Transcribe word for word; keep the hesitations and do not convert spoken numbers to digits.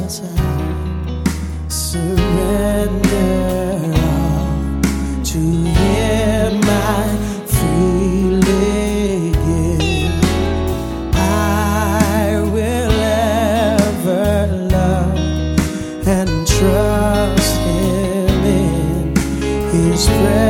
Jesus, I surrender all to Him. I freely give. I will ever love and trust Him in His presence.